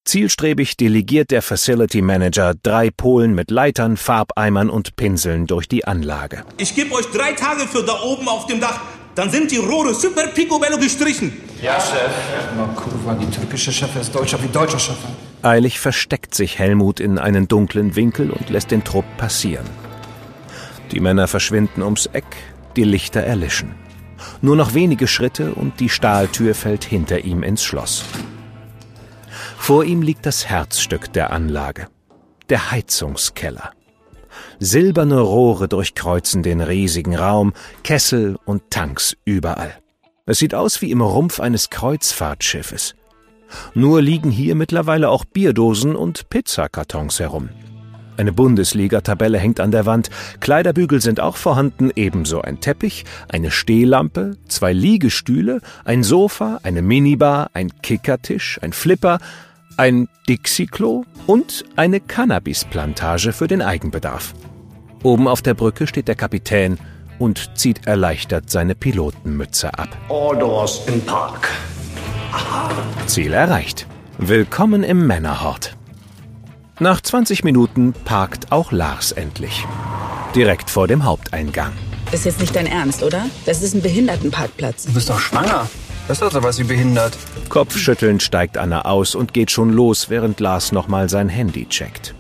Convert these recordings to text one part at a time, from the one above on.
Zielstrebig delegiert der Facility Manager 3 Polen mit Leitern, Farbeimern und Pinseln durch die Anlage. Ich gebe euch 3 Tage für da oben auf dem Dach. Dann sind die Rohre super picobello gestrichen. Ja, Chef. Na, kurwa, die türkische Chef ist deutscher wie deutscher Chef. Eilig versteckt sich Helmut in einen dunklen Winkel und lässt den Trupp passieren. Die Männer verschwinden ums Eck, die Lichter erlischen. Nur noch wenige Schritte und die Stahltür fällt hinter ihm ins Schloss. Vor ihm liegt das Herzstück der Anlage, der Heizungskeller. Silberne Rohre durchkreuzen den riesigen Raum, Kessel und Tanks überall. Es sieht aus wie im Rumpf eines Kreuzfahrtschiffes. Nur liegen hier mittlerweile auch Bierdosen und Pizzakartons herum. Eine Bundesliga-Tabelle hängt an der Wand, Kleiderbügel sind auch vorhanden, ebenso ein Teppich, eine Stehlampe, 2 Liegestühle, ein Sofa, eine Minibar, ein Kickertisch, ein Flipper, ein Dixie-Klo und eine Cannabisplantage für den Eigenbedarf. Oben auf der Brücke steht der Kapitän und zieht erleichtert seine Pilotenmütze ab. All doors in park. Ziel erreicht. Willkommen im Männerhort. Nach 20 Minuten parkt auch Lars endlich. Direkt vor dem Haupteingang. Ist jetzt nicht dein Ernst, oder? Das ist ein Behindertenparkplatz. Du bist doch schwanger. Das ist doch was wie behindert. Kopfschüttelnd steigt Anna aus und geht schon los, während Lars nochmal sein Handy checkt.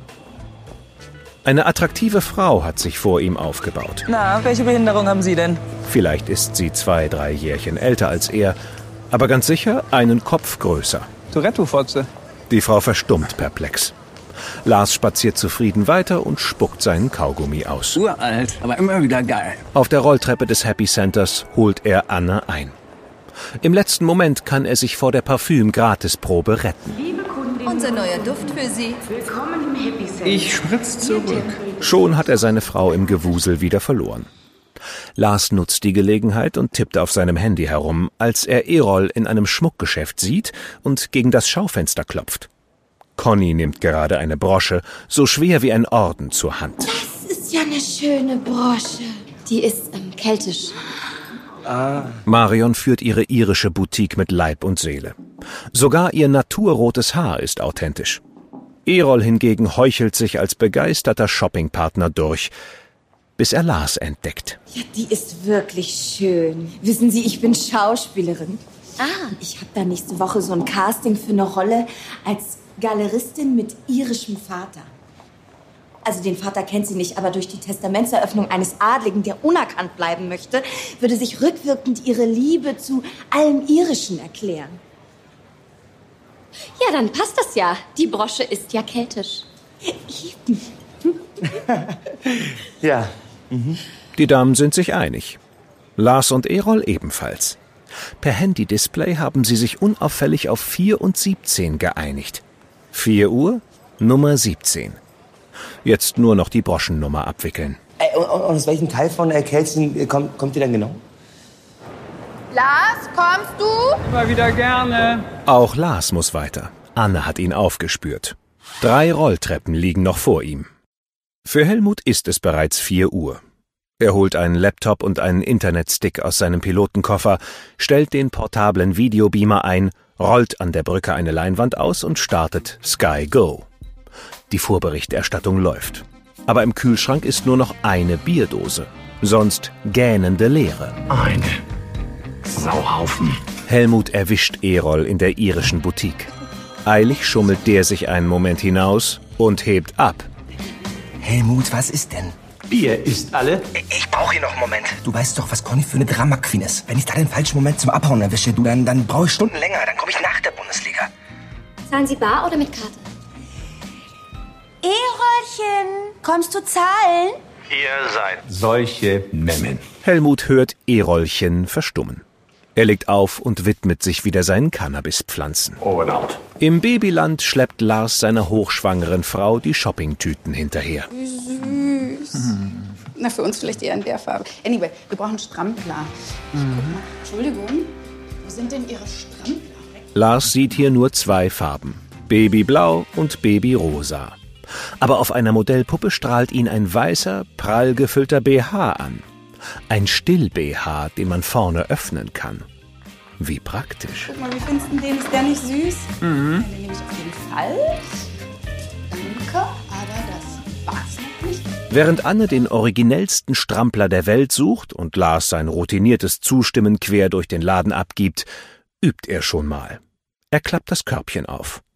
Eine attraktive Frau hat sich vor ihm aufgebaut. Na, welche Behinderung haben Sie denn? Vielleicht ist sie 2, 3 Jährchen älter als er, aber ganz sicher einen Kopf größer. Tourette, du Fotze. Die Frau verstummt perplex. Lars spaziert zufrieden weiter und spuckt seinen Kaugummi aus. Uralt, aber immer wieder geil. Auf der Rolltreppe des Happy Centers holt er Anna ein. Im letzten Moment kann er sich vor der Parfüm-Gratisprobe retten. Unser neuer Duft für Sie. Willkommen im Happy Center. Ich spritz zurück. Schon hat er seine Frau im Gewusel wieder verloren. Lars nutzt die Gelegenheit und tippt auf seinem Handy herum, als er Erol in einem Schmuckgeschäft sieht und gegen das Schaufenster klopft. Conny nimmt gerade eine Brosche, so schwer wie ein Orden, zur Hand. Das ist ja eine schöne Brosche. Die ist keltisch. Marion führt ihre irische Boutique mit Leib und Seele. Sogar ihr naturrotes Haar ist authentisch. Erol hingegen heuchelt sich als begeisterter Shoppingpartner durch, bis er Lars entdeckt. Ja, die ist wirklich schön. Wissen Sie, ich bin Schauspielerin. Ich habe da nächste Woche so ein Casting für eine Rolle als Galeristin mit irischem Vater. Also den Vater kennt sie nicht, aber durch die Testamentseröffnung eines Adligen, der unerkannt bleiben möchte, würde sich rückwirkend ihre Liebe zu allem Irischen erklären. Ja, dann passt das ja. Die Brosche ist ja keltisch. Ja. Die Damen sind sich einig. Lars und Erol ebenfalls. Per Handy-Display haben sie sich unauffällig auf 4 und 17 geeinigt. 4 Uhr, Nummer 17. Jetzt nur noch die Broschennummer abwickeln. Und aus welchem Teil von Kelsen kommt ihr denn genau? Lars, kommst du? Immer wieder gerne. Auch Lars muss weiter. Anne hat ihn aufgespürt. 3 Rolltreppen liegen noch vor ihm. Für Helmut ist es bereits 4 Uhr. Er holt einen Laptop und einen Internetstick aus seinem Pilotenkoffer, stellt den portablen Videobeamer ein, rollt an der Brücke eine Leinwand aus und startet Sky Go. Die Vorberichterstattung läuft. Aber im Kühlschrank ist nur noch eine Bierdose. Sonst gähnende Leere. Eine Sauhaufen. Helmut erwischt Erol in der irischen Boutique. Eilig schummelt der sich einen Moment hinaus und hebt ab. Helmut, was ist denn? Bier ist alle. Ich brauche hier noch einen Moment. Du weißt doch, was Conny für eine Drama-Queen ist. Wenn ich da den falschen Moment zum Abhauen erwische, dann brauche ich Stunden länger. Dann komme ich nach der Bundesliga. Zahlen Sie bar oder mit Karte? Erolchen, kommst du zahlen? Ihr seid solche Memmen. Helmut hört Erolchen verstummen. Er legt auf und widmet sich wieder seinen Cannabispflanzen. Over and out. Im Babyland schleppt Lars seiner hochschwangeren Frau die Shoppingtüten hinterher. Süß. Na, für uns vielleicht eher in der Farbe. Anyway, wir brauchen Strampler. Guck mal. Entschuldigung, wo sind denn Ihre Strampler? Lars sieht hier nur 2 Farben. Babyblau und Babyrosa. Aber auf einer Modellpuppe strahlt ihn ein weißer, prall gefüllter BH an. Ein Still-BH, den man vorne öffnen kann. Wie praktisch. Guck mal, wie findest du den? Ist der nicht süß? Den nehme ich auf jeden Halt. Danke, aber das war's noch nicht. Während Anne den originellsten Strampler der Welt sucht und Lars sein routiniertes Zustimmen quer durch den Laden abgibt, übt er schon mal. Er klappt das Körbchen auf.